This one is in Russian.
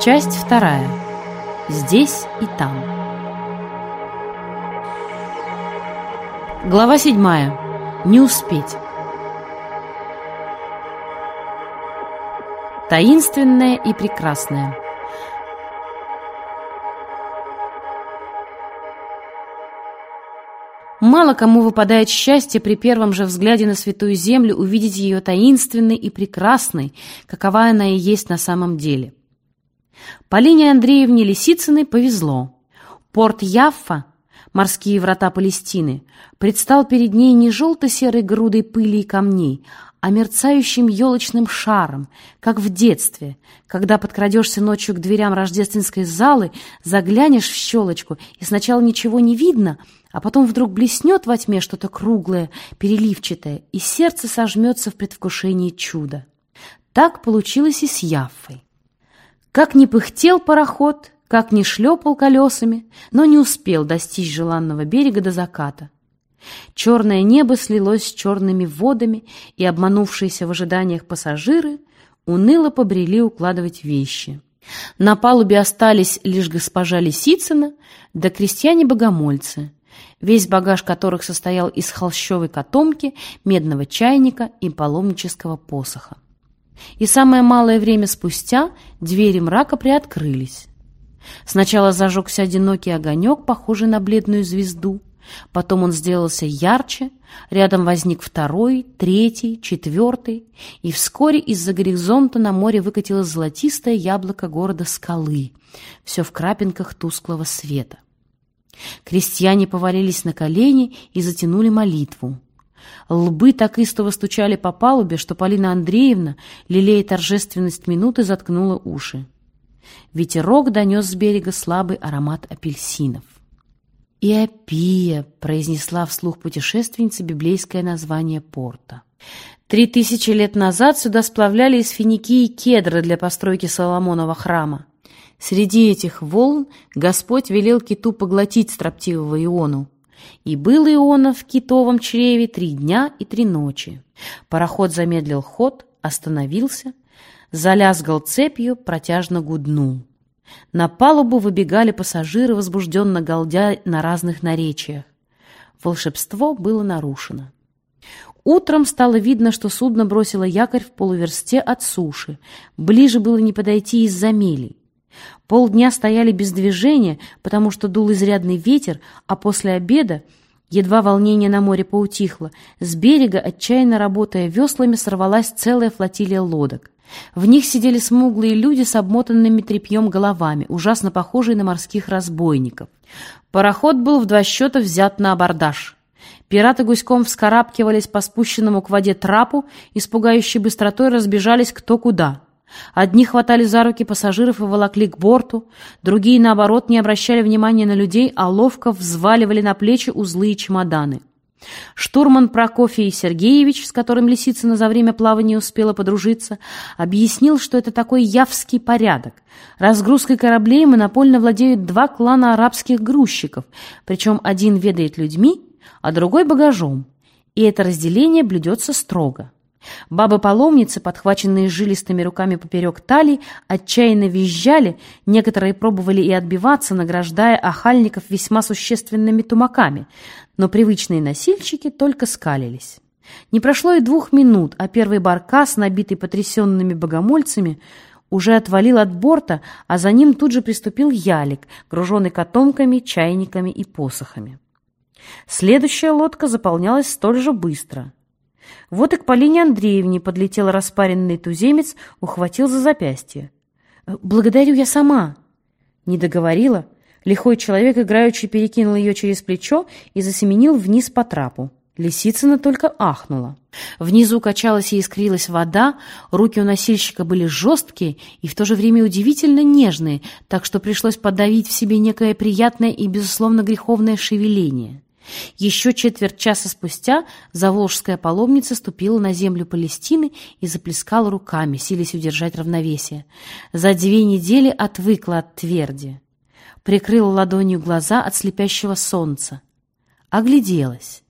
Часть вторая. Здесь и там. Глава 7. Не успеть. Таинственное и прекрасное. Мало кому выпадает счастье при первом же взгляде на Святую Землю увидеть ее таинственной и прекрасной, какова она и есть на самом деле. Полине Андреевне Лисицыной повезло. Порт Яффа, морские врата Палестины, предстал перед ней не желто-серой грудой пыли и камней, а мерцающим елочным шаром, как в детстве, когда подкрадешься ночью к дверям рождественской залы, заглянешь в щелочку, и сначала ничего не видно, а потом вдруг блеснет во тьме что-то круглое, переливчатое, и сердце сожмется в предвкушении чуда. Так получилось и с Яффой. Как ни пыхтел пароход, как ни шлепал колесами, но не успел достичь желанного берега до заката. Черное небо слилось с черными водами, и обманувшиеся в ожиданиях пассажиры уныло побрели укладывать вещи. На палубе остались лишь госпожа Лисицына да крестьяне-богомольцы, весь багаж которых состоял из холщовой котомки, медного чайника и паломнического посоха. И самое малое время спустя двери мрака приоткрылись. Сначала зажегся одинокий огонек, похожий на бледную звезду, потом он сделался ярче, рядом возник второй, третий, четвертый, и вскоре из-за горизонта на море выкатилось золотистое яблоко города Скалы, все в крапинках тусклого света. Крестьяне повалились на колени и затянули молитву. Лбы так истово стучали по палубе, что Полина Андреевна, лелея торжественность минуты, заткнула уши. Ветерок донес с берега слабый аромат апельсинов. «Иопия», — произнесла вслух путешественница библейское название порта. 3000 лет назад сюда сплавляли из Финикии кедры для постройки Соломонова храма. Среди этих волн Господь велел киту поглотить строптивого Иону. И был Иона в китовом чреве 3 дня и 3 ночи. Пароход замедлил ход, остановился, залязгал цепью, протяжно гуднул. На палубу выбегали пассажиры, возбужденно галдя на разных наречиях. Волшебство было нарушено. Утром стало видно, что судно бросило якорь в полуверсте от суши. Ближе было не подойти из-за мелей. Полдня стояли без движения, потому что дул изрядный ветер, а после обеда, едва волнение на море поутихло, с берега, отчаянно работая веслами, сорвалась целая флотилия лодок. В них сидели смуглые люди с обмотанными тряпьем головами, ужасно похожие на морских разбойников. Пароход был в 2 счета взят на абордаж. Пираты гуськом вскарабкивались по спущенному к воде трапу и с пугающей быстротой разбежались кто куда. Одни хватали за руки пассажиров и волокли к борту, другие, наоборот, не обращали внимания на людей, а ловко взваливали на плечи узлы и чемоданы. Штурман Прокофий Сергеевич, с которым Лисицына за время плавания успела подружиться, объяснил, что это такой явский порядок. Разгрузкой кораблей монопольно владеют 2 клана арабских грузчиков, причем один ведает людьми, а другой багажом, и это разделение блюдется строго. Бабы-паломницы, подхваченные жилистыми руками поперек талий, отчаянно визжали, некоторые пробовали и отбиваться, награждая охальников весьма существенными тумаками, но привычные носильщики только скалились. Не прошло и 2 минут, а первый баркас, набитый потрясенными богомольцами, уже отвалил от борта, а за ним тут же приступил ялик, груженный котомками, чайниками и посохами. Следующая лодка заполнялась столь же быстро. Вот и к Полине Андреевне подлетел распаренный туземец, ухватил за запястье. «Благодарю, я сама!» Не договорила. Лихой человек играючи перекинул ее через плечо и засеменил вниз по трапу. Лисицына только ахнула. Внизу качалась и искрилась вода, руки у носильщика были жесткие и в то же время удивительно нежные, так что пришлось подавить в себе некое приятное и, безусловно, греховное шевеление. Еще четверть часа спустя заволжская паломница ступила на землю Палестины и заплескала руками, силясь удержать равновесие. За 2 недели отвыкла от тверди. Прикрыла ладонью глаза от слепящего солнца. Огляделась.